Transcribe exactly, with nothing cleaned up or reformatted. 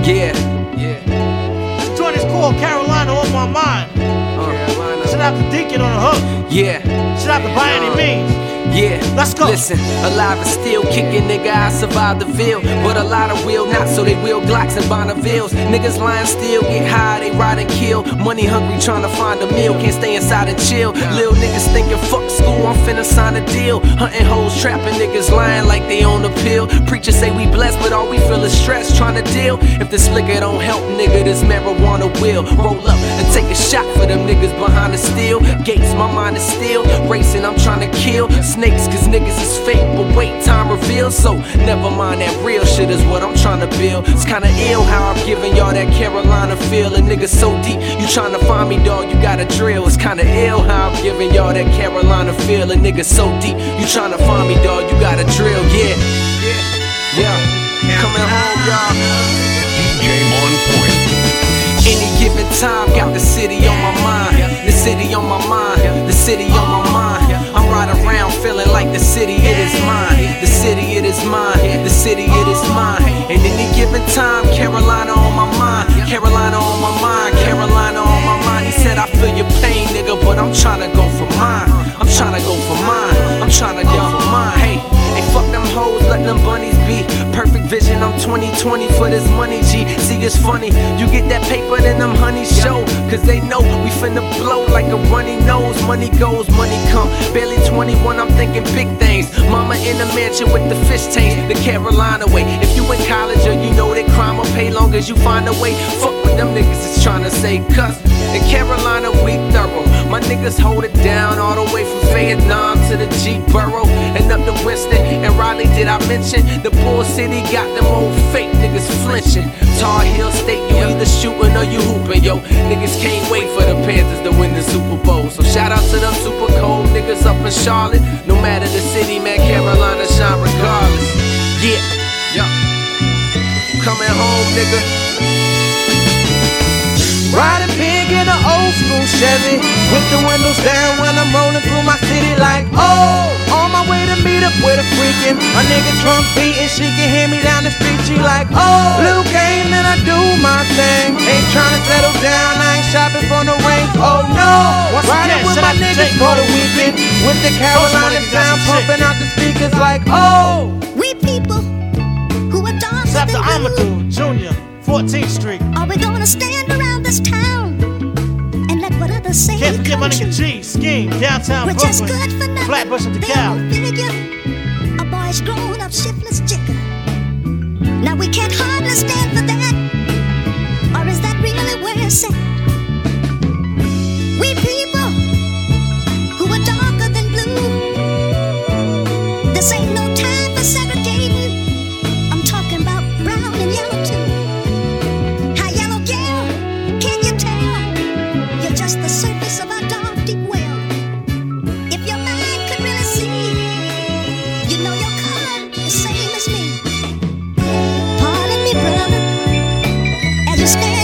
Yeah, yeah. This joint is called Carolina on My Mind. Uh, Carolina. Shout out to Deacon on the hook. Yeah. Shout out to By Any Means. Yeah, let's go. Listen, alive and still kicking, nigga, I survived the Ville. But a lot of will not, so they will Glocks and Bonnevilles. Niggas lying still, get high, they ride and kill. Money hungry, trying to find a meal, can't stay inside and chill. Lil niggas thinking, fuck school, I'm finna sign a deal. Hunting hoes, trapping niggas, lying like they on the pill. Preachers say we blessed, but all we feel is stress, trying to deal. If this liquor don't help, nigga, this marijuana will. Roll up and take a shot for them niggas behind the steel. Gates, my mind is still racing, I'm trying to kill. Snakes, cause niggas is fake, but wait, time reveals. So never mind, that real shit is what I'm trying to build. It's kinda ill how I'm giving y'all that Carolina feel. And niggas so deep, you trying to find me, dog, you gotta drill. It's kinda ill how I'm giving y'all that Carolina feel. And niggas so deep, you trying to find me, dog, you gotta drill. Yeah, yeah, yeah. Coming home, y'all. D J on point. Any given time, got the city on my mind. The city on my mind. The city on my mind. I'm riding around feeling like the city, it is mine. The city, it is mine. The city, it is mine. And any given time, Carolina on my mind. Carolina on my mind. Carolina on my mind. He said, I feel your pain, nigga, but I'm trying to go for mine. I'm trying to go for mine. I'm trying to go for mine. Hey, hey, fuck them hoes, let them bunnies be. Perfect vision, I'm twenty twenty for this money, G. See, it's funny, you get that paper, then them honeys show. Cause they know we finna blow like a runny nose. Money goes, money come. Barely twenty-one, I'm thinking big things. Mama in the mansion with the fish tanks, the Carolina way. If you in college or you know that crime will pay long as you find a way. Fuck what them niggas is trying to say, cuss. In Carolina, we thorough. My niggas hold it down all the way from Vietnam to the G Borough and up to Winston and Raleigh. Did I mention the Bull City got them old fake niggas flinching? Tar Heel State, you either shooting or you hooping, yo. Niggas can't wait for the Panthers to win the Super Bowl. So shout out to them super cold niggas up in Charlotte. No matter the city, man, Carolina shine regardless. Yeah, yeah. Coming home, nigga. Riding big in an old school Chevy, with the windows down when I'm rolling through my city like, oh, on my way to meet up with a freakin', a nigga trunk beatin', she can hear me down the street, she like, oh, Luke game, then I do my thing, ain't tryna settle down, I ain't shopping for no rings, oh no, riding with my niggas for the weekend, with the Carolina sound pumping out the speakers like, oh, we people who are darker Shout than out to Amadou Junior, fourteenth Street. Are we gonna stand around this town and let what others say? Can't forget my nigga G, Scheme, downtown We're Brooklyn. just good for nothing. Flatbush and They DeKalb. don't figure a boy's grown up shiftless chicker. Now we can't hardly stand for that. Or is that really where it's at? We people who are darker than blue. This ain't no time for segregating. I'm talking about brown and yellow too. How yellow, girl? Can you tell? You're just the surface of our dark, deep well. If your mind could really see, you know your color is same as me. Pardon me, brother, as you stand